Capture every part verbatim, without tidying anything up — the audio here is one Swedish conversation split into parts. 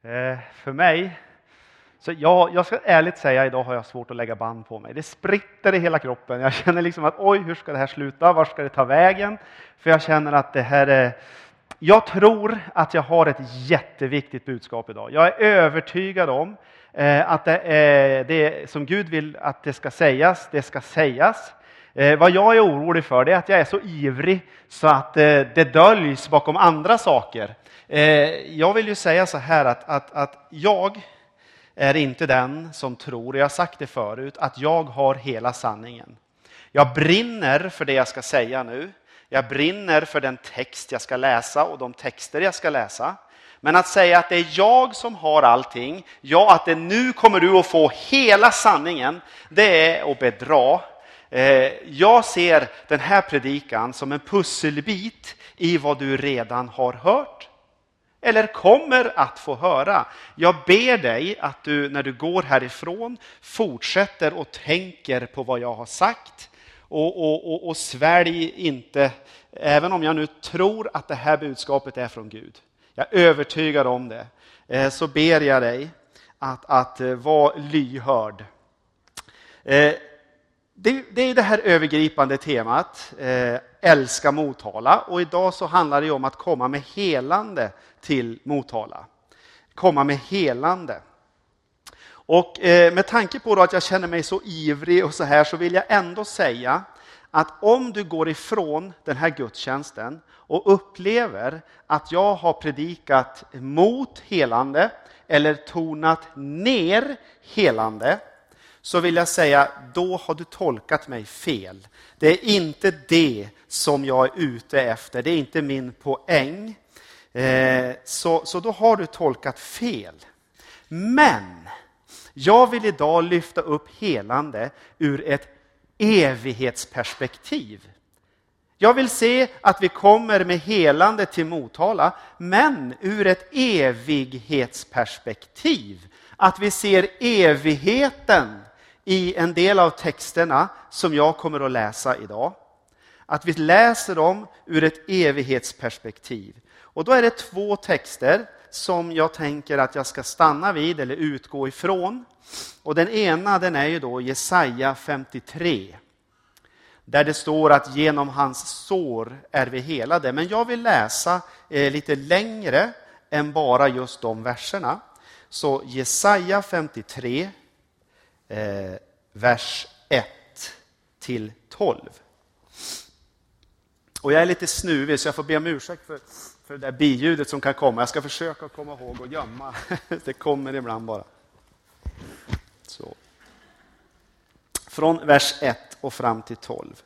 Eh, för mig, så jag, jag ska ärligt säga, idag har jag svårt att lägga band på mig. Det spritter i hela kroppen. Jag känner liksom att oj, hur ska det här sluta? Var ska det ta vägen? För jag känner att det här är... Jag tror att jag har ett jätteviktigt budskap idag. Jag är övertygad om eh, att det, är, det som Gud vill att det ska sägas, det ska sägas. Eh, vad jag är orolig för det är att jag är så ivrig så att eh, det döljs bakom andra saker. Eh, jag vill ju säga så här att, att, att jag är inte den som tror, jag har sagt det förut, att jag har hela sanningen. Jag brinner för det jag ska säga nu. Jag brinner för den text jag ska läsa och de texter jag ska läsa. Men att säga att det är jag som har allting, ja, att det nu kommer du att få hela sanningen, det är att bedra. Jag ser den här predikan som en pusselbit i vad du redan har hört eller kommer att få höra. Jag ber dig att du när du går härifrån fortsätter och tänker på vad jag har sagt. Och, och, och, och svälj inte, även om jag nu tror att det här budskapet är från Gud. Jag är övertygad om det. Eh, så ber jag dig att, att eh, vara lyhörd. Eh, det, det är det här övergripande temat, eh, älska Motala. Och idag så handlar det om att komma med helande till Motala. Komma med helande. Och eh, med tanke på då att jag känner mig så ivrig och så här, så vill jag ändå säga att om du går ifrån den här gudstjänsten och upplever att jag har predikat mot helande eller tonat ner helande, så vill jag säga, då har du tolkat mig fel. Det är inte det som jag är ute efter, det är inte min poäng. Eh, så, så då har du tolkat fel. Men jag vill idag lyfta upp helande ur ett evighetsperspektiv. Jag vill se att vi kommer med helande till Motala, men ur ett evighetsperspektiv. Att vi ser evigheten i en del av texterna som jag kommer att läsa idag. Att vi läser dem ur ett evighetsperspektiv. Och då är det två texter som jag tänker att jag ska stanna vid eller utgå ifrån. Och den ena, den är ju då Jesaja femtiotre. Där det står att genom hans sår är vi helade. Men jag vill läsa eh, lite längre än bara just de verserna. Så Jesaja femtiotre, eh, vers ett till tolv. Och jag är lite snuvig så jag får be om ursäkt för, för det där biljudet som kan komma. Jag ska försöka komma ihåg och gömma. Det kommer ibland bara. Så. Från vers ett och fram till tolv.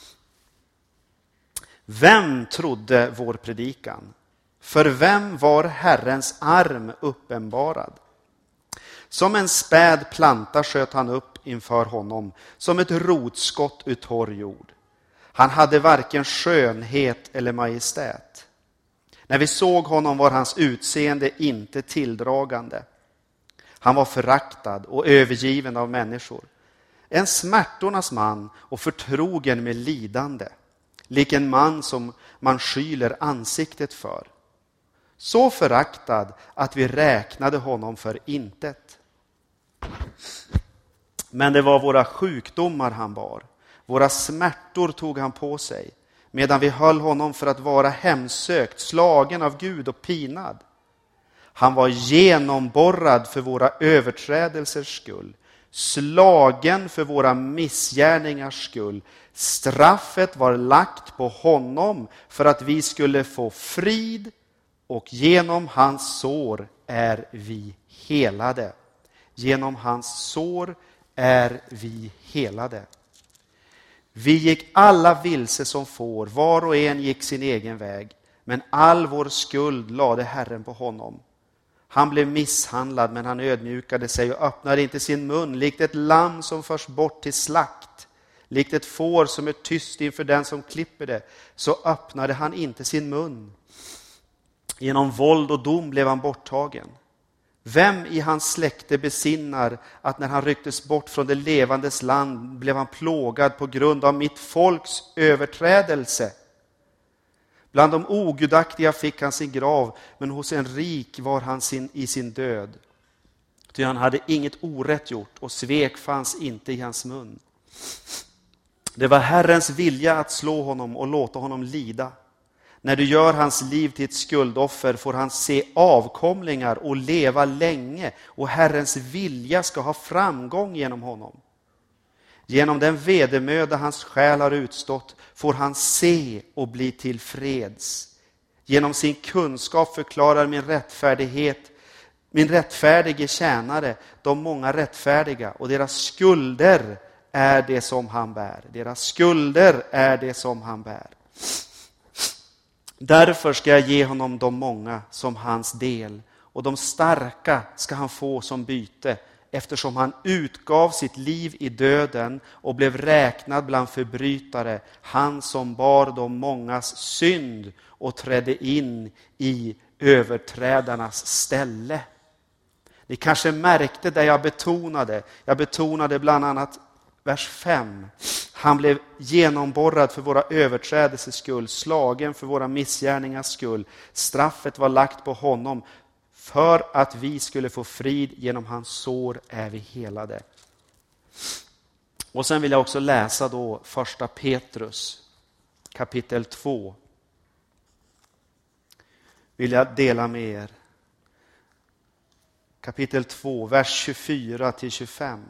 Vem trodde vår predikan? För vem var Herrens arm uppenbarad? Som en späd planta sköt han upp inför honom, som ett rotskott ur torr jord. Han hade varken skönhet eller majestät. När vi såg honom var hans utseende inte tilldragande. Han var föraktad och övergiven av människor. En smärtornas man och förtrogen med lidande. Lik en man som man skyler ansiktet för. Så föraktad att vi räknade honom för intet. Men det var våra sjukdomar han bar. Våra smärtor tog han på sig. Medan vi höll honom för att vara hemsökt, slagen av Gud och pinad. Han var genomborrad för våra överträdelsers skull. Slagen för våra missgärningars skull. Straffet var lagt på honom för att vi skulle få frid, och genom hans sår är vi helade. Genom hans sår är vi helade. Vi gick alla vilse som får, var och en gick sin egen väg, men all vår skuld lade Herren på honom. Han blev misshandlad, men han ödmjukade sig och öppnade inte sin mun, likt ett lamm som förs bort till slakt. Likt ett får som är tyst inför den som klipper det, så öppnade han inte sin mun. Genom våld och dom blev han borttagen. Vem i hans släkte besinnar att när han rycktes bort från det levandes land blev han plågad på grund av mitt folks överträdelse? Bland de ogudaktiga fick han sin grav, men hos en rik var han sin, i sin död. Ty han hade inget orätt gjort, och svek fanns inte i hans mun. Det var Herrens vilja att slå honom och låta honom lida. När du gör hans liv till ett skuldoffer får han se avkomlingar och leva länge, och Herrens vilja ska ha framgång genom honom. Genom den vedermöda hans själ har utstått får han se och bli tillfreds. Genom sin kunskap förklarar min rättfärdighet, min rättfärdige tjänare, de många rättfärdiga, och deras skulder är det som han bär. Deras skulder är det som han bär. Därför ska jag ge honom de många som hans del, och de starka ska han få som byte, eftersom han utgav sitt liv i döden och blev räknad bland förbrytare, han som bar de mångas synd och trädde in i överträdarnas ställe. Ni kanske märkte det jag betonade. Jag betonade bland annat vers fem. Han blev genomborrad för våra överträdelses skull, slagen för våra missgärningars skull. Straffet var lagt på honom för att vi skulle få frid. Genom hans sår är vi helade. Och sen vill jag också läsa då första Petrus kapitel två. Vill jag dela med er. Kapitel två, vers tjugofyra till tjugofem.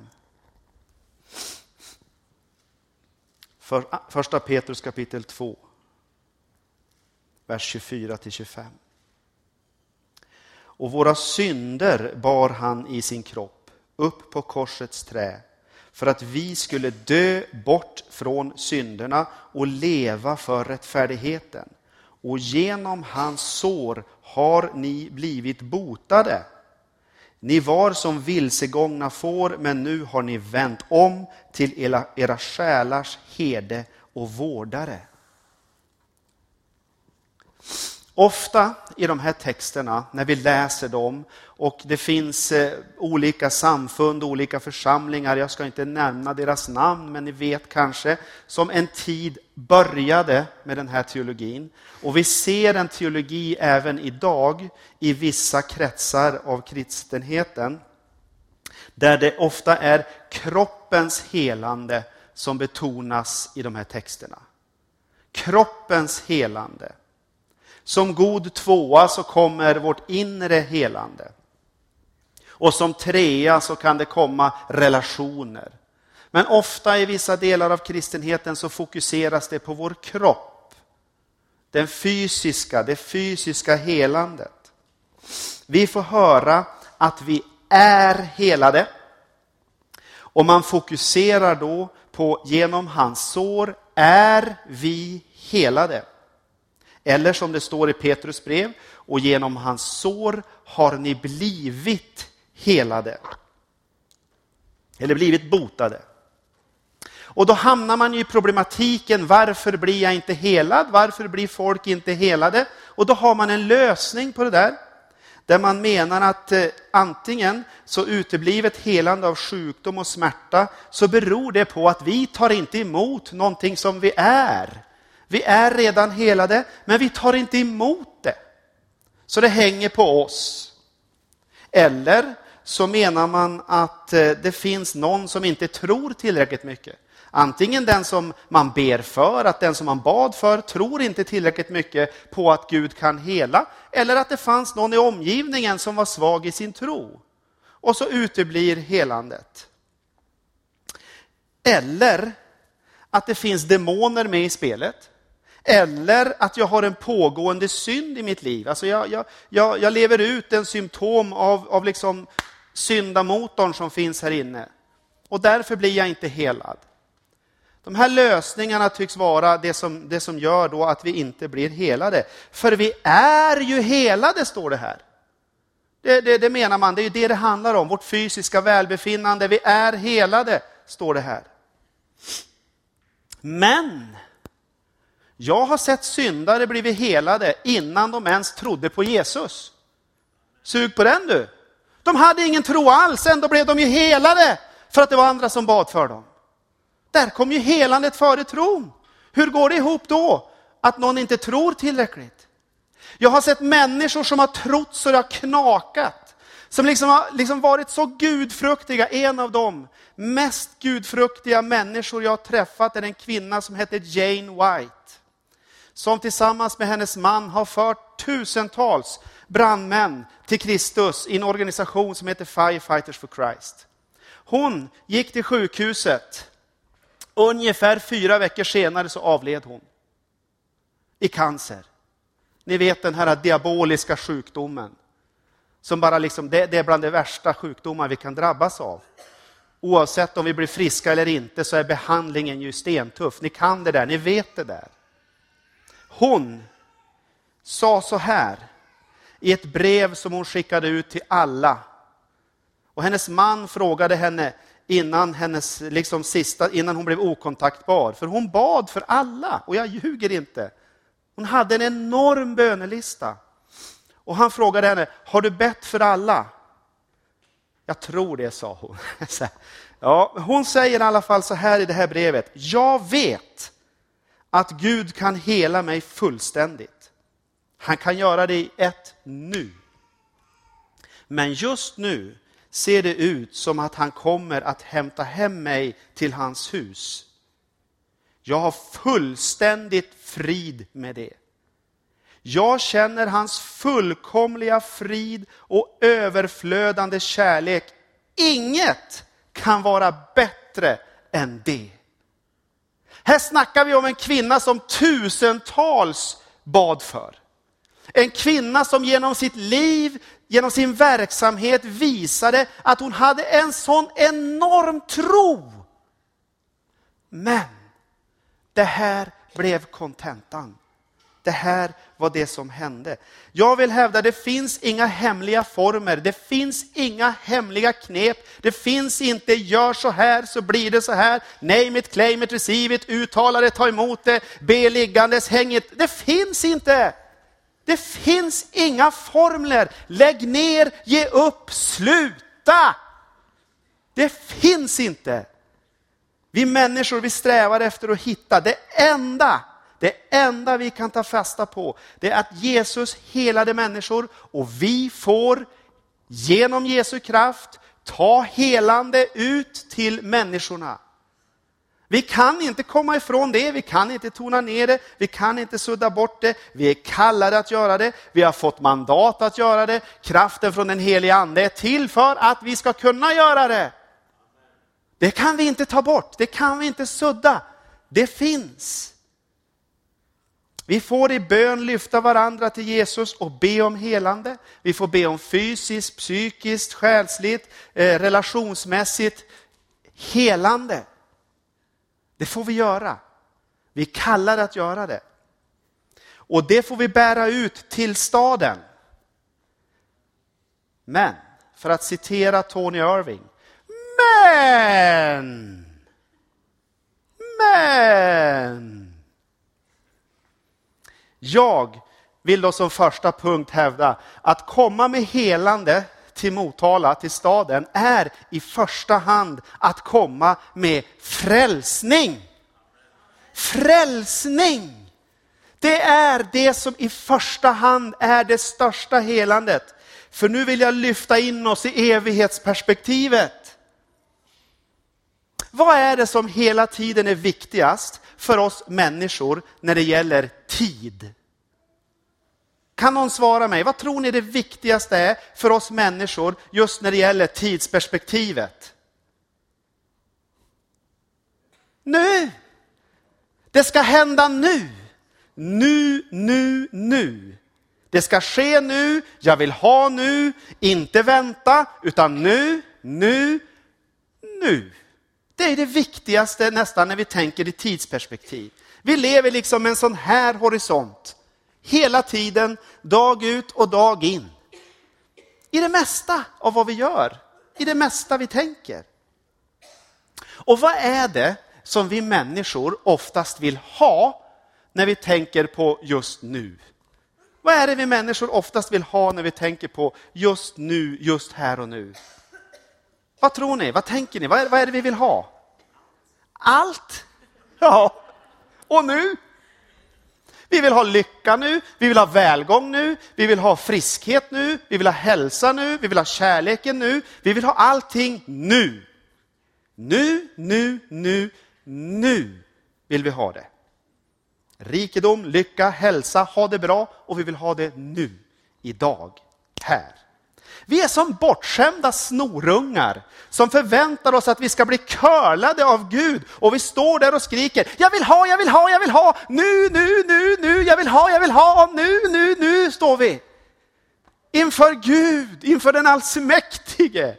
För, första Petrus kapitel två, vers tjugofyra till tjugofem. Och våra synder bar han i sin kropp upp på korsets trä, för att vi skulle dö bort från synderna och leva för rättfärdigheten. Och genom hans sår har ni blivit botade. Ni var som vilsegångna får, men nu har ni vänt om till era, era själars herde och vårdare. Ofta i de här texterna, när vi läser dem, och det finns eh, olika samfund, olika församlingar, jag ska inte nämna deras namn, men ni vet kanske, som en tid började med den här teologin. Och vi ser en teologi även idag i vissa kretsar av kristenheten, där det ofta är kroppens helande som betonas i de här texterna. Kroppens helande. Som god tvåa så kommer vårt inre helande. Och som trea så kan det komma relationer. Men ofta i vissa delar av kristenheten så fokuseras det på vår kropp. Den fysiska, det fysiska helandet. Vi får höra att vi är helade. Och man fokuserar då på genom hans sår är vi helade. Eller som det står i Petrus brev, och genom hans sår har ni blivit helade. Eller blivit botade. Och då hamnar man ju i problematiken, varför blir jag inte helad? Varför blir folk inte helade? Och då har man en lösning på det där. Där man menar att eh, antingen så uteblivet helande av sjukdom och smärta, så beror det på att vi tar inte emot någonting som vi är. Vi är redan helade, men vi tar inte emot det. Så det hänger på oss. Eller så menar man att det finns någon som inte tror tillräckligt mycket. Antingen den som man ber för, att den som man bad för tror inte tillräckligt mycket på att Gud kan hela. Eller att det fanns någon i omgivningen som var svag i sin tro. Och så uteblir helandet. Eller att det finns demoner med i spelet. Eller att jag har en pågående synd i mitt liv. Alltså jag, jag, jag, jag lever ut en symptom av, av liksom syndamotorn som finns här inne. Och därför blir jag inte helad. De här lösningarna tycks vara det som, det som gör då att vi inte blir helade. För vi är ju helade, står det här. Det, det, det menar man, det är ju det det handlar om. Vårt fysiska välbefinnande, vi är helade, står det här. Men jag har sett syndare blivit helade innan de ens trodde på Jesus. Sug på den du. De hade ingen tro alls, ändå blev de ju helade för att det var andra som bad för dem. Där kom ju helandet före tron. Hur går det ihop då? att någon inte tror tillräckligt. Jag har sett människor som har trott så det har knakat. Som liksom har liksom varit så gudfruktiga. En av de mest gudfruktiga människor jag har träffat är en kvinna som heter Jane White. Som tillsammans med hennes man har fört tusentals brandmän till Kristus i en organisation som heter Firefighters for Christ. Hon gick till sjukhuset. Ungefär fyra veckor senare så avled hon. I cancer. Ni vet den här diaboliska sjukdomen. Som bara liksom, det, det är bland de värsta sjukdomar vi kan drabbas av. Oavsett om vi blir friska eller inte så är behandlingen ju stentuff. Ni kan det där, ni vet det där. Hon sa så här i ett brev som hon skickade ut till alla. Och hennes man frågade henne innan, hennes, liksom sista, innan hon blev okontaktbar. För hon bad för alla, och jag ljuger inte. Hon hade en enorm bönelista. Och han frågade henne, har du bett för alla? Jag tror det, sa hon. Ja, hon säger i alla fall så här i det här brevet. Jag vet att Gud kan hela mig fullständigt. Han kan göra det i ett nu. Men just nu ser det ut som att han kommer att hämta hem mig till hans hus. Jag har fullständigt frid med det. Jag känner hans fullkomliga frid och överflödande kärlek. Inget kan vara bättre än det. Här snackar vi om en kvinna som tusentals bad för. En kvinna som genom sitt liv, genom sin verksamhet visade att hon hade en sån enorm tro. Men det här blev kontentan. Det här var det som hände. Jag vill hävda, det finns inga hemliga former. Det finns inga hemliga knep. Det finns inte, gör så här så blir det så här. Name it, claim it, receive it, uttala det, ta emot det, be liggandes, häng it. Det finns inte. Det finns inga formler. Lägg ner, ge upp, sluta. Det finns inte. Vi människor, vi strävar efter att hitta det enda. Det enda vi kan ta fasta på, det är att Jesus helade människor och vi får genom Jesu kraft ta helande ut till människorna. Vi kan inte komma ifrån det, vi kan inte tona ner det, vi kan inte sudda bort det. Vi är kallade att göra det, vi har fått mandat att göra det. Kraften från den heliga ande är till för att vi ska kunna göra det. Det kan vi inte ta bort, det kan vi inte sudda. Det finns. Vi får i bön lyfta varandra till Jesus och be om helande. Vi får be om fysiskt, psykiskt, själsligt, eh, relationsmässigt helande. Det får vi göra. Vi kallar att göra det. Och det får vi bära ut till staden. Men, för att citera Tony Irving. Men! Men! Jag vill då som första punkt hävda att komma med helande till Motala, till staden, är i första hand att komma med frälsning. Frälsning! Det är det som i första hand är det största helandet. För nu vill jag lyfta in oss i evighetsperspektivet. Vad är det som hela tiden är viktigast för oss människor när det gäller tid? Kan någon svara mig? Vad tror ni det viktigaste är för oss människor just när det gäller tidsperspektivet? Nu! Det ska hända nu! Nu, nu, nu! Det ska ske nu, jag vill ha nu, inte vänta, utan nu, nu, nu. Det är det viktigaste nästan när vi tänker i tidsperspektiv. Vi lever liksom med en sån här horisont. Hela tiden, dag ut och dag in. I det mesta av vad vi gör. I det mesta vi tänker. Och vad är det som vi människor oftast vill ha när vi tänker på just nu? Vad är det vi människor oftast vill ha när vi tänker på just nu, just här och nu? Vad tror ni? Vad tänker ni? Vad är, vad är det vi vill ha? Allt? Ja. Och nu? Vi vill ha lycka nu, vi vill ha välgång nu, vi vill ha friskhet nu, vi vill ha hälsa nu, vi vill ha kärleken nu, vi vill ha allting nu. Nu, nu, nu, nu vill vi ha det. Rikedom, lycka, hälsa, ha det bra och vi vill ha det nu, idag, här. Vi är som bortskämda snorungar som förväntar oss att vi ska bli curlade av Gud. Och vi står där och skriker, jag vill ha, jag vill ha, jag vill ha, nu, nu, nu, nu, jag vill ha, jag vill ha, nu, nu, nu står vi. Inför Gud, inför den allsmäktige.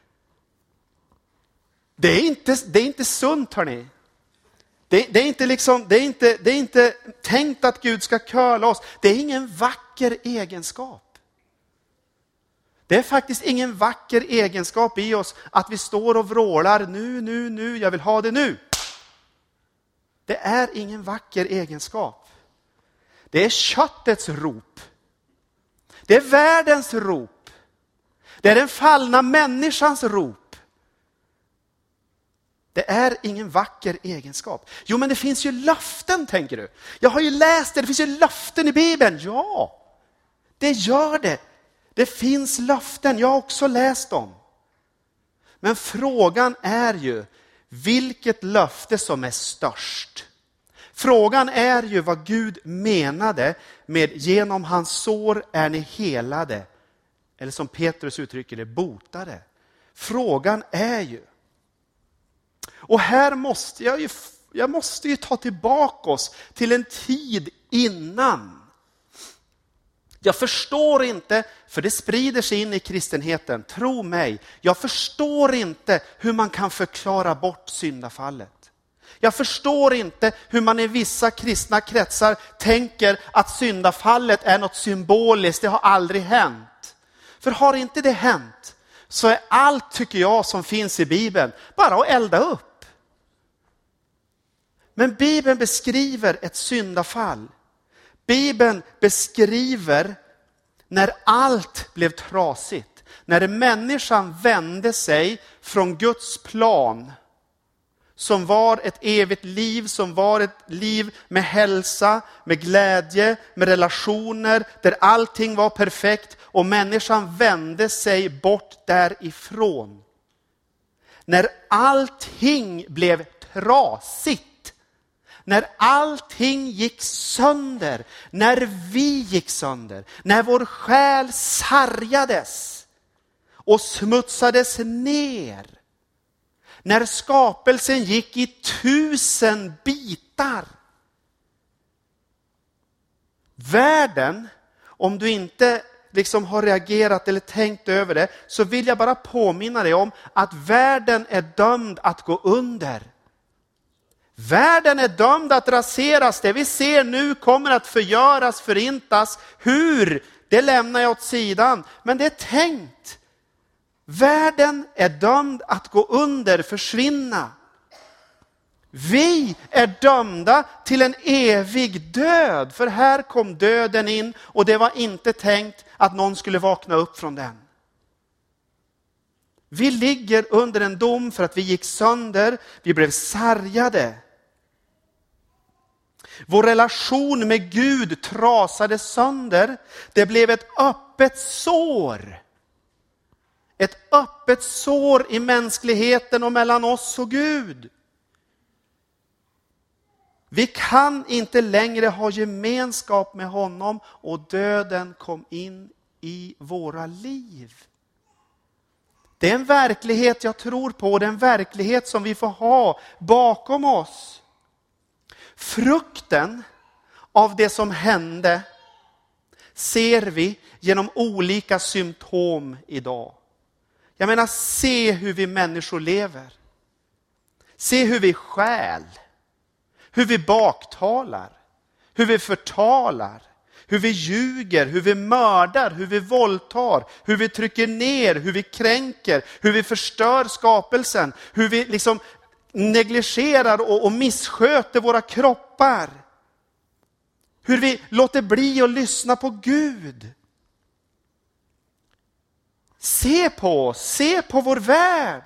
Det är inte, det är inte sunt, hörni. Det, det, är inte liksom, det, är inte, det är inte tänkt att Gud ska curla oss. Det är ingen vacker egenskap. Det är faktiskt ingen vacker egenskap i oss att vi står och vrålar nu, nu, nu, jag vill ha det nu. Det är ingen vacker egenskap. Det är köttets rop. Det är världens rop. Det är den fallna människans rop. Det är ingen vacker egenskap. Jo, men det finns ju löften, tänker du. Jag har ju läst det, det finns ju löften i Bibeln. Ja, det gör det. Det finns löften, jag har också läst dem. Men frågan är ju vilket löfte som är störst. Frågan är ju vad Gud menade med genom hans sår är ni helade. Eller som Petrus uttrycker det, botade. Frågan är ju. Och här måste jag ju, jag måste ju ta tillbaka oss till en tid innan. Jag förstår inte, för det sprider sig in i kristenheten, tro mig, jag förstår inte hur man kan förklara bort syndafallet. Jag förstår inte hur man i vissa kristna kretsar tänker att syndafallet är något symboliskt, det har aldrig hänt. För har inte det hänt så är allt, tycker jag, som finns i Bibeln bara att elda upp. Men Bibeln beskriver ett syndafall. Bibeln beskriver när allt blev trasigt. När människan vände sig från Guds plan. Som var ett evigt liv, som var ett liv med hälsa, med glädje, med relationer. Där allting var perfekt och människan vände sig bort därifrån. När allting blev trasigt. När allting gick sönder, när vi gick sönder, när vår själ sargades och smutsades ner. När skapelsen gick i tusen bitar. Världen, om du inte liksom har reagerat eller tänkt över det, så vill jag bara påminna dig om att världen är dömd att gå under. Världen är dömd att raseras. Det vi ser nu kommer att förgöras, förintas. Hur? Det lämnar jag åt sidan. Men det är tänkt. Världen är dömd att gå under, försvinna. Vi är dömda till en evig död. För här kom döden in och det var inte tänkt att någon skulle vakna upp från den. Vi ligger under en dom för att vi gick sönder. Vi blev sargade. Vår relation med Gud trasade sönder. Det blev ett öppet sår. Ett öppet sår i mänskligheten och mellan oss och Gud. Vi kan inte längre ha gemenskap med honom och döden kom in i våra liv. Det är en verklighet jag tror på, det är en verklighet som vi får ha bakom oss. Frukten av det som hände ser vi genom olika symptom idag. Jag menar, se hur vi människor lever. Se hur vi stjäl. Hur vi baktalar. Hur vi förtalar. Hur vi ljuger, hur vi mördar, hur vi våldtar, hur vi trycker ner, hur vi kränker, hur vi förstör skapelsen, hur vi liksom negligerar och, och missköter våra kroppar. Hur vi låter bli att lyssna på Gud. Se på oss, se på vår värld.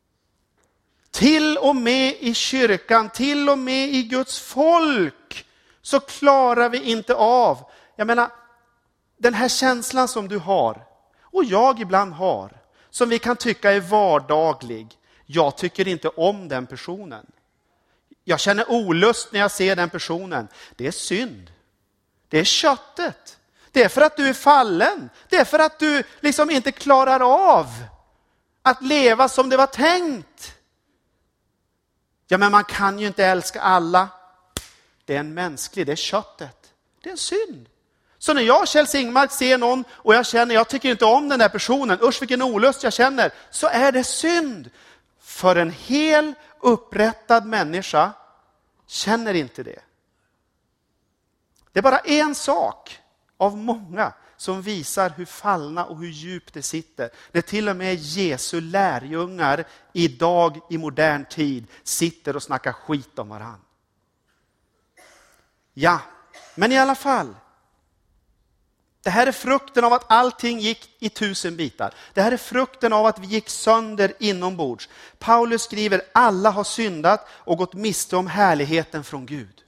Till och med i kyrkan, till och med i Guds folk så klarar vi inte av, jag menar, den här känslan som du har och jag ibland har, som vi kan tycka är vardaglig. Jag tycker inte om den personen. Jag känner olust när jag ser den personen. Det är synd. Det är köttet. Det är för att du är fallen. Det är för att du liksom inte klarar av att leva som det var tänkt. Ja, men man kan ju inte älska alla. Det är en mänsklig, det är köttet. Det är en synd. Så när jag, Kjell Singmark, ser någon och jag känner, jag tycker inte om den där personen, usch vilken olust jag känner, så är det synd. För en hel upprättad människa känner inte det. Det är bara en sak av många som visar hur fallna och hur djupt det sitter. När till och med Jesu lärjungar idag i modern tid sitter och snackar skit om varann. Ja, men i alla fall. Det här är frukten av att allting gick i tusen bitar. Det här är frukten av att vi gick sönder inombords. Paulus skriver, alla har syndat och gått miste om härligheten från Gud.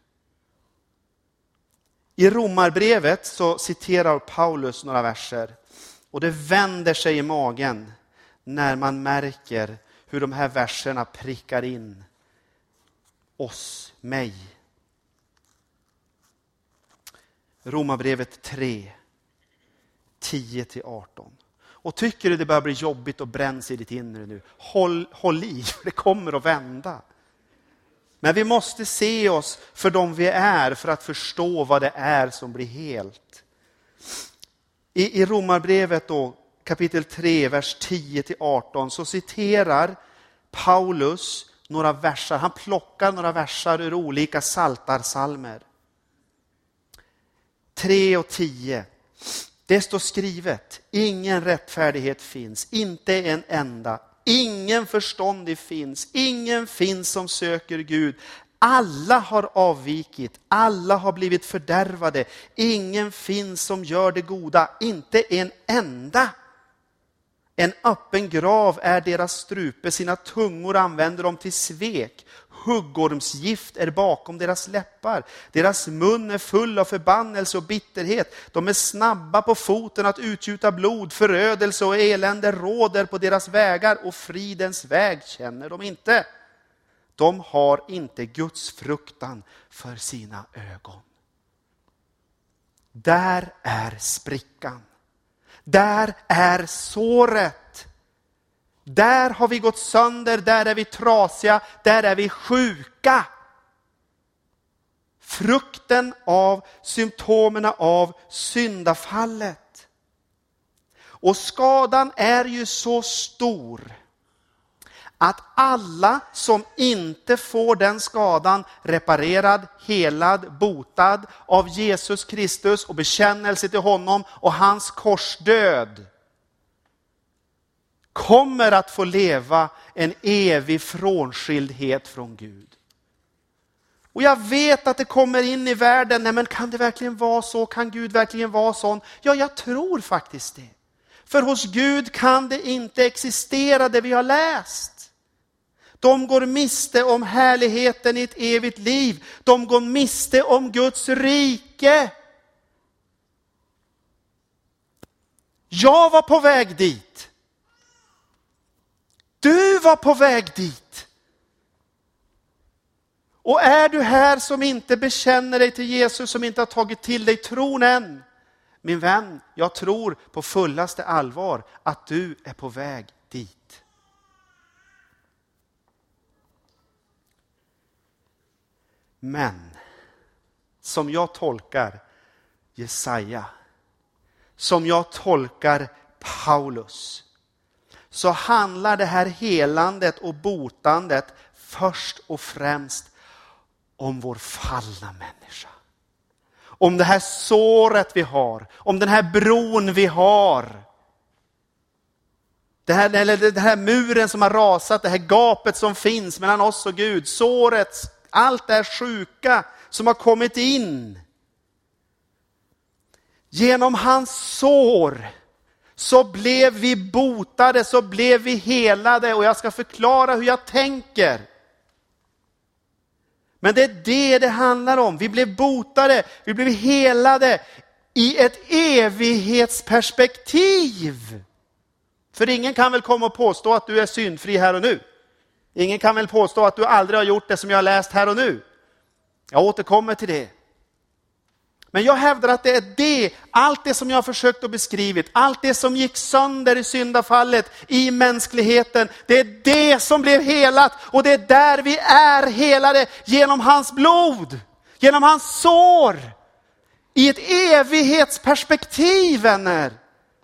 I Romarbrevet så citerar Paulus några verser. Och det vänder sig i magen när man märker hur de här verserna prickar in oss, mig. Romarbrevet tre. tio till arton. Och tycker du det börjar bli jobbigt och bränns i ditt inre nu, håll, håll i, för det kommer att vända. Men vi måste se oss för dem vi är för att förstå vad det är som blir helt. I, i Romarbrevet då, kapitel tre, vers tio till arton, så citerar Paulus några versar. Han plockar några versar ur olika saltarsalmer. tre och tio. Det står skrivet, ingen rättfärdighet finns, inte en enda. Ingen förståndig finns, ingen finns som söker Gud. Alla har avvikit, alla har blivit fördärvade. Ingen finns som gör det goda, inte en enda. En öppen grav är deras strupe, sina tungor använder de till svek. Huggormsgift är bakom deras läppar. Deras mun är full av förbannelse och bitterhet. De är snabba på foten att utgjuta blod. Förödelse och elände råder på deras vägar och fridens väg känner de inte. De har inte Guds fruktan för sina ögon. Där är sprickan. Där är såret. Där har vi gått sönder, där är vi trasiga, där är vi sjuka. Frukten av symptomen av syndafallet. Och skadan är ju så stor att alla som inte får den skadan reparerad, helad, botad av Jesus Kristus och bekännelse till honom och hans korsdöd kommer att få leva en evig frånskildhet från Gud. Och jag vet att det kommer in i världen, nej men kan det verkligen vara så? Kan Gud verkligen vara sån? Ja, jag tror faktiskt det. För hos Gud kan det inte existera det vi har läst. De går miste om härligheten i ett evigt liv. De går miste om Guds rike. Jag var på väg dit. Du var på väg dit. Och är du här som inte bekänner dig till Jesus, som inte har tagit till dig tron än. Min vän, jag tror på fullaste allvar att du är på väg dit. Men som jag tolkar Jesaja, som jag tolkar Paulus, så handlar det här helandet och botandet först och främst om vår fallna människa. Om det här såret vi har, om den här bron vi har. Det här, eller den här muren som har rasat, det här gapet som finns mellan oss och Gud. Såret, allt det här sjuka som har kommit in. Genom hans sår så blev vi botade, så blev vi helade. Och jag ska förklara hur jag tänker. Men det är det det handlar om. Vi blev botade, vi blev helade i ett evighetsperspektiv. För ingen kan väl komma och påstå att du är syndfri här och nu. Ingen kan väl påstå att du aldrig har gjort det som jag har läst här och nu. Jag återkommer till det. Men jag hävdar att det är det, allt det som jag har försökt att beskrivit, allt det som gick sönder i syndafallet i mänskligheten, det är det som blev helat. Och det är där vi är helade genom hans blod, genom hans sår. I ett evighetsperspektiv, vänner.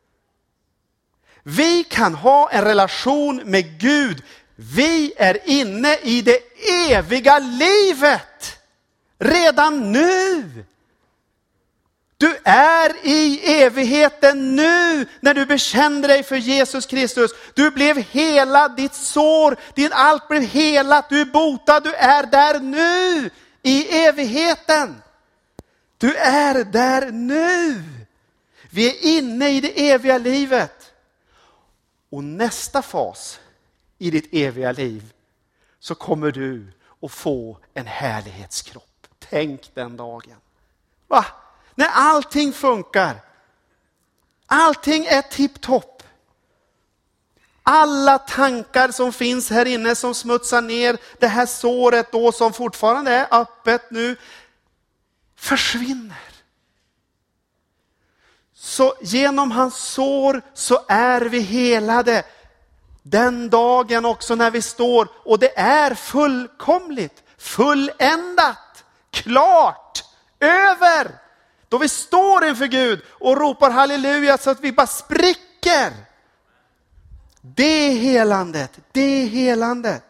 Vi kan ha en relation med Gud. Vi är inne i det eviga livet. Redan nu. Du är i evigheten nu när du bekände dig för Jesus Kristus. Du blev helad, ditt sår, din allt blev helat. Du är botad, du är där nu i evigheten. Du är där nu. Vi är inne i det eviga livet. Och nästa fas i ditt eviga liv så kommer du att få en härlighetskropp. Tänk den dagen. Va? När allting funkar. Allting är tipptopp. Alla tankar som finns här inne som smutsar ner det här såret då som fortfarande är öppet nu försvinner. Så genom hans sår så är vi helade. Den dagen också när vi står och det är fullkomligt, fulländat, klart, över. Då vi står inför Gud och ropar halleluja så att vi bara spricker. Det är helandet, det är helandet.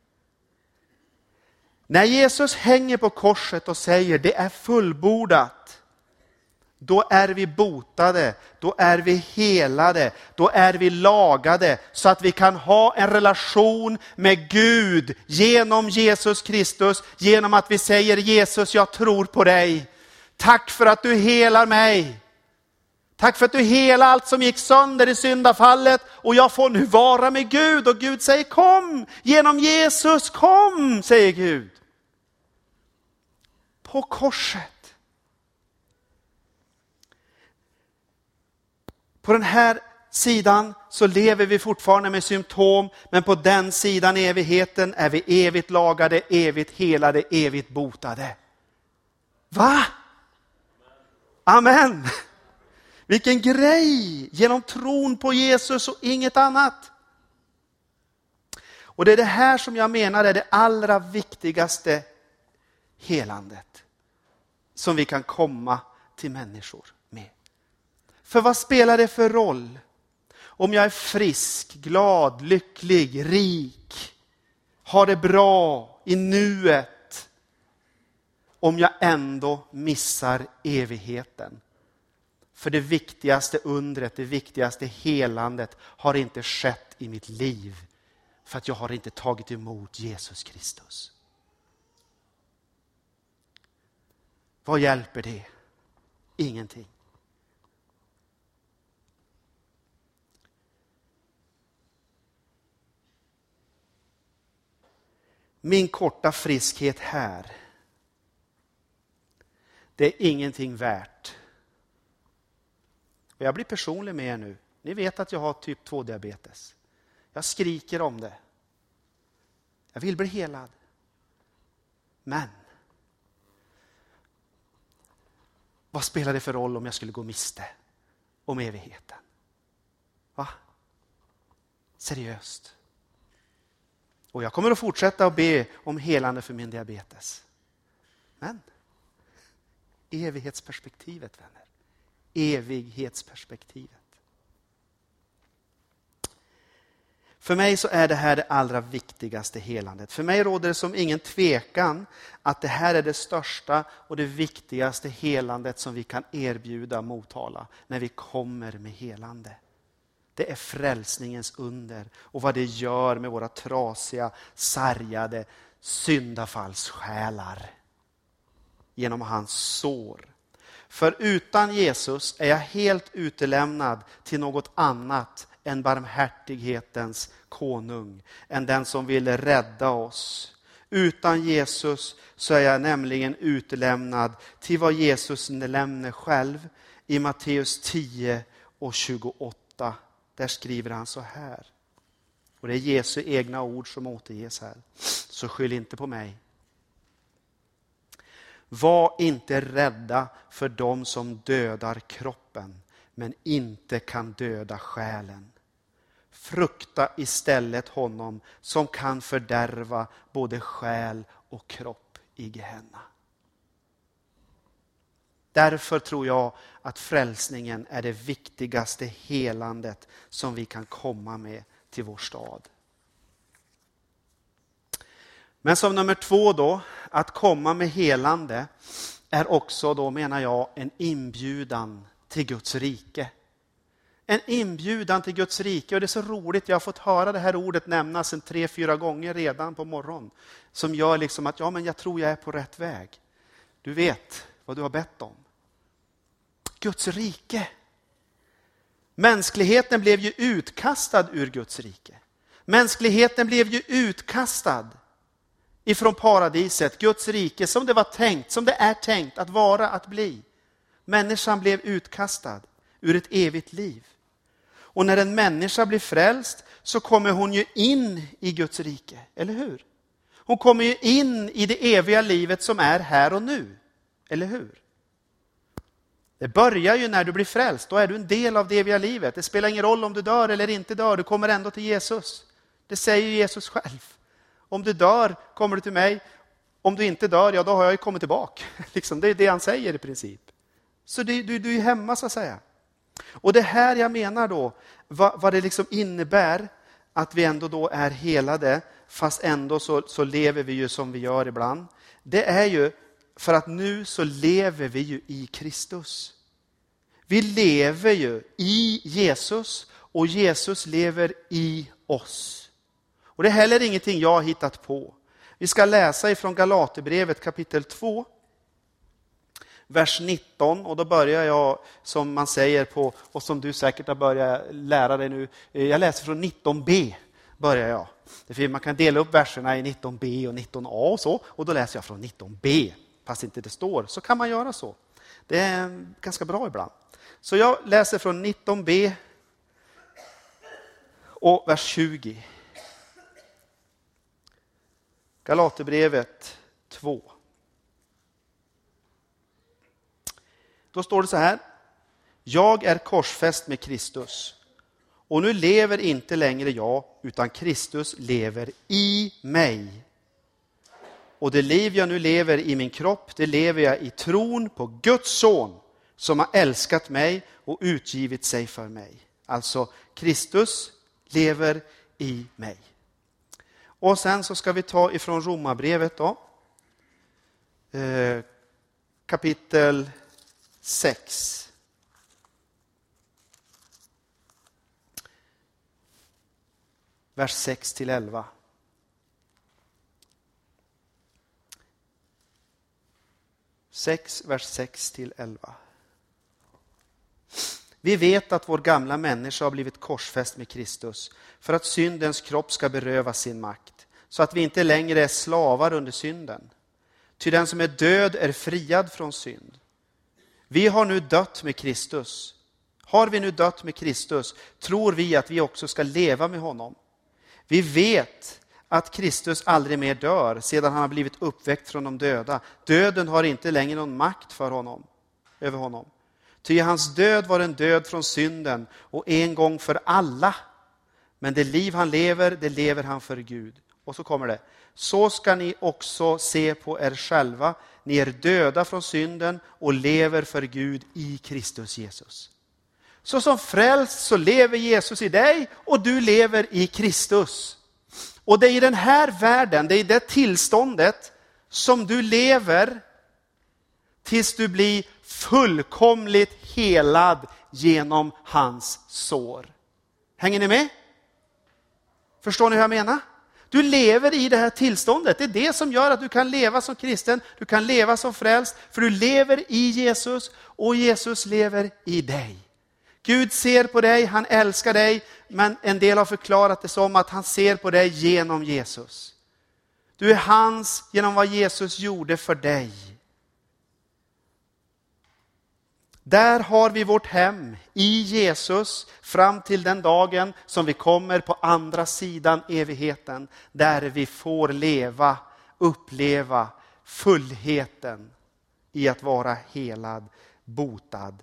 När Jesus hänger på korset och säger det är fullbordat. Då är vi botade, då är vi helade, då är vi lagade så att vi kan ha en relation med Gud genom Jesus Kristus. Genom att vi säger Jesus, jag tror på dig. Tack för att du helar mig. Tack för att du helar allt som gick sönder i syndafallet. Och jag får nu vara med Gud. Och Gud säger kom. Genom Jesus kom, säger Gud. På korset. På den här sidan så lever vi fortfarande med symptom. Men på den sidan evigheten är vi evigt lagade, evigt helade, evigt botade. Va? Amen. Vilken grej. Genom tron på Jesus och inget annat. Och det är det här som jag menar är det allra viktigaste helandet. Som vi kan komma till människor med. För vad spelar det för roll? Om jag är frisk, glad, lycklig, rik. Har det bra i nuet. Om jag ändå missar evigheten. För det viktigaste undret, det viktigaste helandet har inte skett i mitt liv. För att jag har inte tagit emot Jesus Kristus. Vad hjälper det? Ingenting. Min korta friskhet här. Det är ingenting värt. Och jag blir personlig med er nu. Ni vet att jag har typ två diabetes. Jag skriker om det. Jag vill bli helad. Men. Vad spelar det för roll om jag skulle gå miste om evigheten? Va? Seriöst. Och jag kommer att fortsätta att be om helande för min diabetes. Men. Evighetsperspektivet, vänner. Evighetsperspektivet. För mig så är det här det allra viktigaste helandet. För mig råder det som ingen tvekan att det här är det största och det viktigaste helandet som vi kan erbjuda mottala när vi kommer med helande. Det är frälsningens under och vad det gör med våra trasiga, sargade syndafallssjälar genom hans sår. För utan Jesus är jag helt utelämnad till något annat än barmhärtighetens konung. Än den som vill rädda oss Utan Jesus så är jag nämligen utlämnad till vad Jesus nämner själv i Matteus tio och tjugoåtta. Där skriver han så här. Och det är Jesu egna ord som återges här. Så skyll inte på mig. Var inte rädda för dem som dödar kroppen, men inte kan döda själen. Frukta istället honom som kan fördärva både själ och kropp i Gehenna. Därför tror jag att frälsningen är det viktigaste helandet som vi kan komma med till vår stad. Men som nummer två då, att komma med helande är också då, menar jag, en inbjudan till Guds rike. En inbjudan till Guds rike. Och det är så roligt, jag har fått höra det här ordet nämnas en tre, fyra gånger redan på morgon. Som gör liksom att, ja men jag tror jag är på rätt väg. Du vet vad du har bett om. Guds rike. Mänskligheten blev ju utkastad ur Guds rike. Mänskligheten blev ju utkastad ifrån paradiset. Guds rike som det var tänkt, som det är tänkt att vara, att bli. Människan blev utkastad ur ett evigt liv. Och när en människa blir frälst så kommer hon ju in i Guds rike, eller hur? Hon kommer ju in i det eviga livet som är här och nu, eller hur? Det börjar ju när du blir frälst, då är du en del av det eviga livet. Det spelar ingen roll om du dör eller inte dör, du kommer ändå till Jesus. Det säger Jesus själv. Om du dör kommer du till mig, om du inte dör, ja då har jag ju kommit tillbaka. Liksom, det är det han säger i princip. Så det, du, du är hemma så att säga. Och det här jag menar då, vad, vad det liksom innebär att vi ändå då är helade, fast ändå så, så lever vi ju som vi gör ibland. Det är ju för att nu så lever vi ju i Kristus. Vi lever ju i Jesus och Jesus lever i oss. Och det är heller ingenting jag har hittat på. Vi ska läsa ifrån Galaterbrevet kapitel två. Vers nitton, och då börjar jag som man säger på, och som du säkert har börjat lära dig nu. Jag läser från nitton b börjar jag. För man kan dela upp verserna i nitton b och nitton a och så. Och då läser jag från nitton b. Fast inte det står, så kan man göra så. Det är ganska bra ibland. Så jag läser från nitton b och vers tjugo. Galaterbrevet två. Då står det så här. Jag är korsfäst med Kristus. Och nu lever inte längre jag, utan Kristus lever i mig. Och det liv jag nu lever i min kropp, det lever jag i tron på Guds son som har älskat mig och utgivit sig för mig. Alltså Kristus lever i mig. Och sen så ska vi ta ifrån Romarbrevet då. Eh, kapitel sex. Vers sex till elva. sex, vers sex till elva. Vi vet att vår gamla människa har blivit korsfäst med Kristus för att syndens kropp ska berövas sin makt, så att vi inte längre är slavar under synden. Ty den som är död är friad från synd. Vi har nu dött med Kristus. Har vi nu dött med Kristus tror vi att vi också ska leva med honom. Vi vet att Kristus aldrig mer dör sedan han har blivit uppväckt från de döda. Döden har inte längre någon makt för honom, över honom. Ty hans död var en död från synden och en gång för alla. Men det liv han lever, det lever han för Gud. Och så kommer det. Så ska ni också se på er själva. Ni är döda från synden och lever för Gud i Kristus Jesus. Så som frälst så lever Jesus i dig och du lever i Kristus. Och det är i den här världen, det är i det tillståndet som du lever tills du blir fullkomligt helad genom hans sår. Hänger ni med? Förstår ni hur jag menar? Du lever i det här tillståndet. Det är det som gör att du kan leva som kristen. Du kan leva som frälst. För du lever i Jesus och Jesus lever i dig. Gud ser på dig, han älskar dig. Men en del har förklarat det som att han ser på dig genom Jesus. Du är hans genom vad Jesus gjorde för dig. Där har vi vårt hem i Jesus fram till den dagen som vi kommer på andra sidan evigheten. Där vi får leva, uppleva fullheten i att vara helad, botad.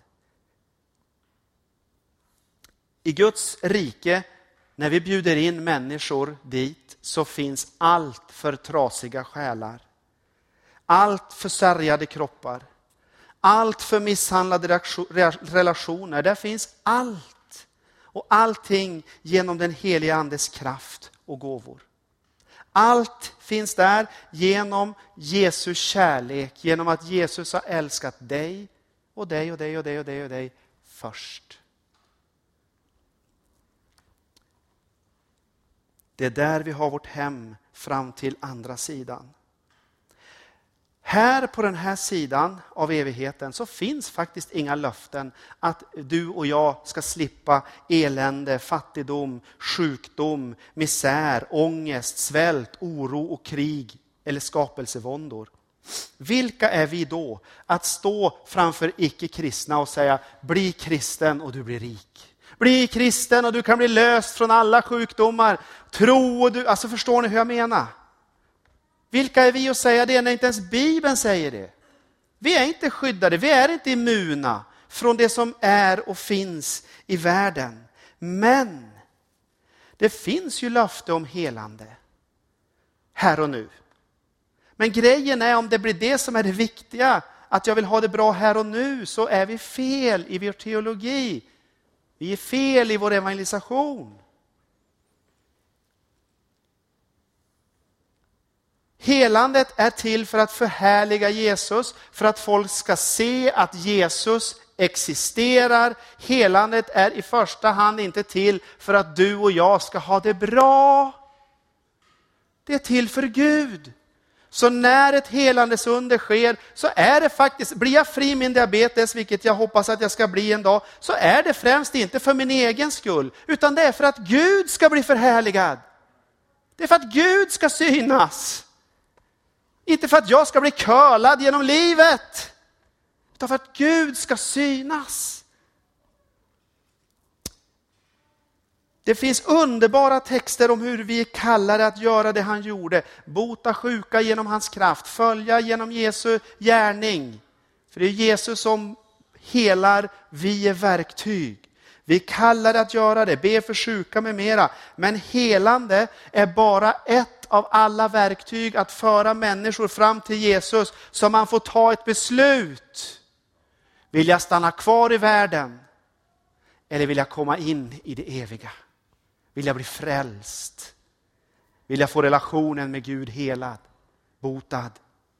I Guds rike, när vi bjuder in människor dit, så finns allt för trasiga själar. Allt för sargade kroppar. Allt för misshandlade relationer. Där finns allt. Och allting genom den heliga andes kraft och gåvor. Allt finns där genom Jesus kärlek. Genom att Jesus har älskat dig och dig och dig och dig och dig och dig först. Det är där vi har vårt hem fram till andra sidan. Här på den här sidan av evigheten så finns faktiskt inga löften att du och jag ska slippa elände, fattigdom, sjukdom, misär, ångest, svält, oro och krig eller skapelsevåndor. Vilka är vi då att stå framför icke-kristna och säga bli kristen och du blir rik? Bli kristen och du kan bli löst från alla sjukdomar. Tro och du, alltså förstår ni hur jag menar? Vilka är vi att säga det när inte ens Bibeln säger det? Vi är inte skyddade, vi är inte immuna från det som är och finns i världen. Men det finns ju löfte om helande här och nu. Men grejen är om det blir det som är det viktiga, att jag vill ha det bra här och nu, så är vi fel i vår teologi. Vi är fel i vår evangelisation. Helandet är till för att förhärliga Jesus, för att folk ska se att Jesus existerar. Helandet är i första hand inte till för att du och jag ska ha det bra. Det är till för Gud. Så när ett helandes under sker så är det faktiskt, blir jag fri min diabetes, vilket jag hoppas att jag ska bli en dag, så är det främst inte för min egen skull, utan det är för att Gud ska bli förhärligad. Det är för att Gud ska synas. Inte för att jag ska bli curlad genom livet, utan för att Gud ska synas. Det finns underbara texter om hur vi kallar att göra det han gjorde. Bota sjuka genom hans kraft. Följa genom Jesu gärning. För det är Jesus som helar, vi är verktyg. Vi kallar att göra det, be för sjuka med mera. Men helande är bara ett av alla verktyg att föra människor fram till Jesus. Så man får ta ett beslut. Vill jag stanna kvar i världen? Eller vill jag komma in i det eviga? Vill jag bli frälst? Vill jag få relationen med Gud helad, botad?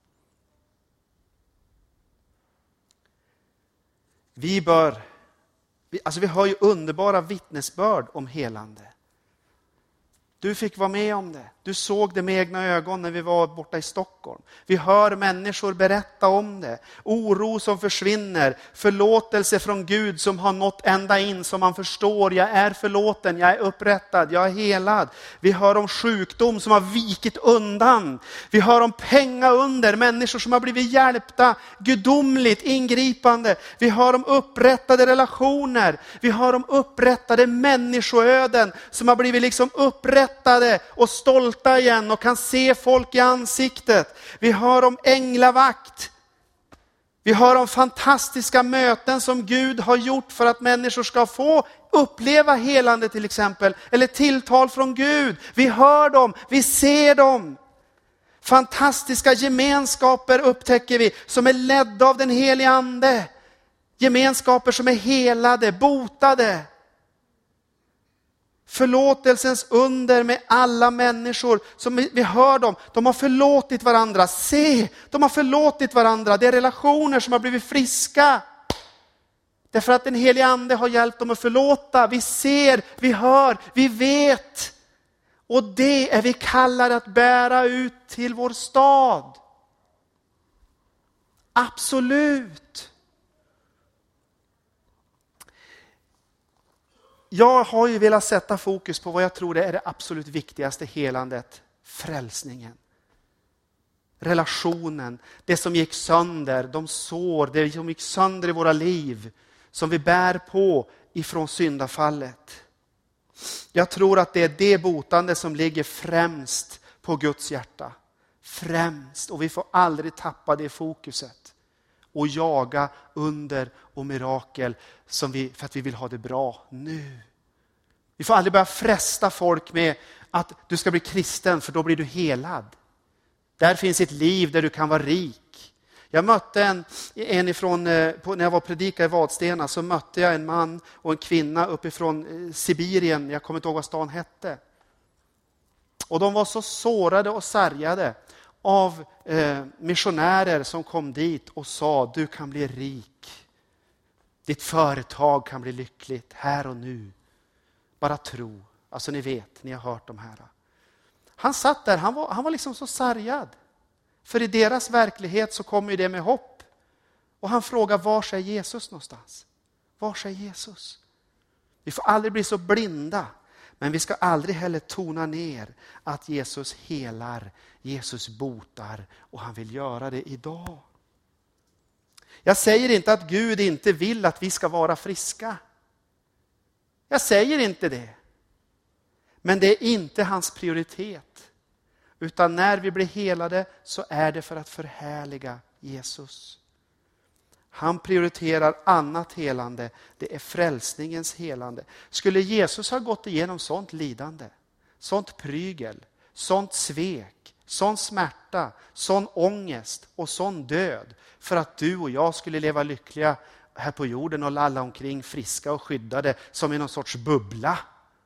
Vi bör, alltså vi har ju underbara vittnesbörd om helande. Du fick vara med om det. Du såg det med egna ögon när vi var borta i Stockholm. Vi hör människor berätta om det. Oro som försvinner. Förlåtelse från Gud som har nått ända in, som man förstår. Jag är förlåten, jag är upprättad, jag är helad. Vi hör om sjukdom som har vikit undan. Vi hör om pengaunder, människor som har blivit hjälpta, gudomligt ingripande. Vi hör om upprättade relationer. Vi hör om upprättade människoöden som har blivit liksom upprättade och stolta igen och kan se folk i ansiktet. Vi hör om änglavakt. Vi hör om fantastiska möten som Gud har gjort för att människor ska få uppleva helande till exempel. Eller tilltal från Gud. Vi hör dem, vi ser dem. Fantastiska gemenskaper upptäcker vi som är ledda av den helige ande. Gemenskaper som är helade, botade. Förlåtelsens under med alla människor som vi hör dem. De har förlåtit varandra. Se, de har förlåtit varandra. Det är relationer som har blivit friska. Därför att den helige ande har hjälpt dem att förlåta. Vi ser, vi hör, vi vet. Och det är vi kallar att bära ut till vår stad. Absolut. Jag har ju velat sätta fokus på vad jag tror det är det absolut viktigaste helandet. Frälsningen. relationen, det som gick sönder, de sår, det som gick sönder i våra liv, som vi bär på ifrån syndafallet. Jag tror att det är det botande som ligger främst på Guds hjärta. Främst, och vi får aldrig tappa det fokuset. Och jaga under och mirakel som vi, för att vi vill ha det bra nu. Vi får aldrig börja fresta folk med att du ska bli kristen för då blir du helad. Där finns ett liv där du kan vara rik. Jag mötte en, en ifrån, när jag var predika i Vadstena, så mötte jag en man och en kvinna uppifrån Sibirien. Jag kommer inte ihåg vad stan hette. Och de var så sårade och sargade av eh, missionärer som kom dit och sa, du kan bli rik. Ditt företag kan bli lyckligt här och nu. Bara tro. Alltså ni vet, ni har hört de här. Han satt där, han var, han var liksom så sargad. För i deras verklighet så kommer det med hopp. Och han frågar, var är Jesus någonstans? Var är Jesus? Vi får aldrig bli så blinda. Men vi ska aldrig heller tona ner att Jesus helar, Jesus botar och han vill göra det idag. Jag säger inte att Gud inte vill att vi ska vara friska. Jag säger inte det. Men det är inte hans prioritet. Utan när vi blir helade så är det för att förhärliga Jesus. Han prioriterar annat helande. Det är frälsningens helande. Skulle Jesus ha gått igenom sånt lidande, sånt prygel, sånt svek, sån smärta, sån ångest och sån död för att du och jag skulle leva lyckliga här på jorden och lalla omkring friska och skyddade som i någon sorts bubbla?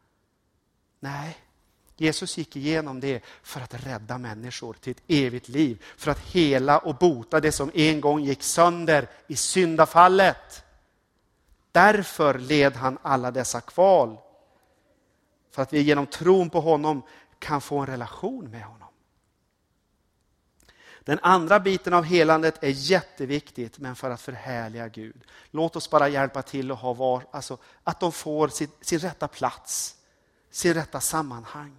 Nej, Jesus gick igenom det för att rädda människor till ett evigt liv. För att hela och bota det som en gång gick sönder i syndafallet. Därför led han alla dessa kval. För att vi genom tron på honom kan få en relation med honom. Den andra biten av helandet är jätteviktigt, men för att förhärliga Gud. Låt oss bara hjälpa till att ha var, alltså, att de får sin, sin rätta plats. Sin rätta sammanhang.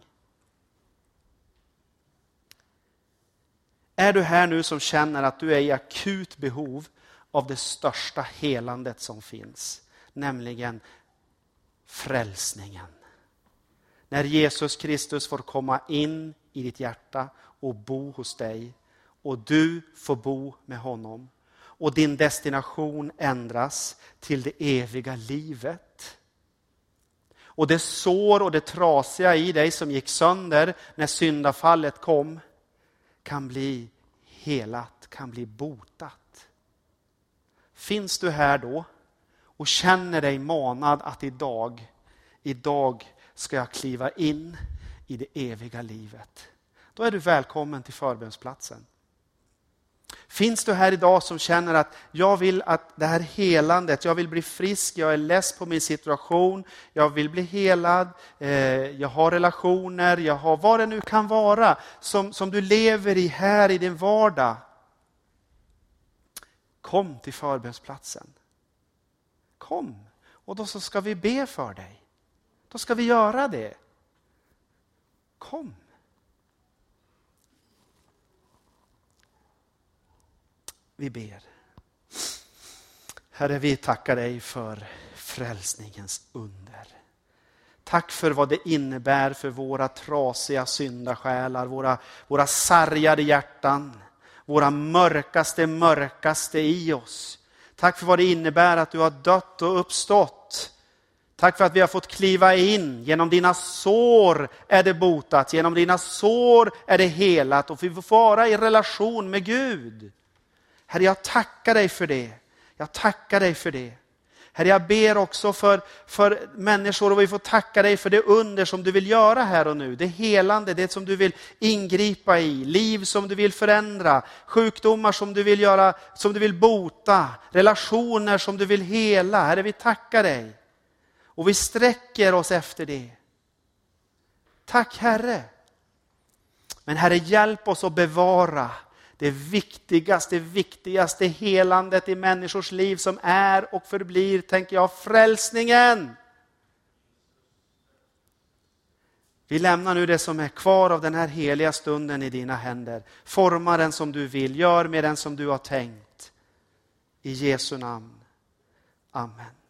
Är du här nu som känner att du är i akut behov av det största helandet som finns, nämligen frälsningen. När Jesus Kristus får komma in i ditt hjärta och bo hos dig och du får bo med honom och din destination ändras till det eviga livet. Och det sår och det trasiga i dig som gick sönder när syndafallet kom kan bli helat, kan bli botat. Finns du här då och känner dig manad att idag, idag ska jag kliva in i det eviga livet. Då är du välkommen till förbönsplatsen. Finns du här idag som känner att jag vill att det här helandet, jag vill bli frisk, jag är less på min situation, jag vill bli helad, eh, jag har relationer, jag har vad det nu kan vara som, som du lever i här i din vardag. Kom till förbönsplatsen. Kom, och då så ska vi be för dig. Då ska vi göra det. Kom. Vi ber. Herre, vi tackar dig för frälsningens under. Tack för vad det innebär för våra trasiga syndasjälar, våra, våra sargade hjärtan, våra mörkaste, mörkaste i oss. Tack för vad det innebär att du har dött och uppstått. Tack för att vi har fått kliva in. Genom dina sår är det botat. Genom dina sår är det helat. Och vi får vara i relation med Gud. Herre, jag tackar dig för det. Jag tackar dig för det. Herre, jag ber också för, för människor och vi får tacka dig för det under som du vill göra här och nu. Det helande, det som du vill ingripa i. Liv som du vill förändra. Sjukdomar som du vill göra, som du vill bota. Relationer som du vill hela. Herre, vi tackar dig. Och vi sträcker oss efter det. Tack Herre. Men Herre, hjälp oss att bevara det viktigaste, viktigaste helandet i människors liv som är och förblir, tänker jag, frälsningen. Vi lämnar nu det som är kvar av den här heliga stunden i dina händer. Forma den som du vill. Gör med den som du har tänkt. I Jesu namn. Amen.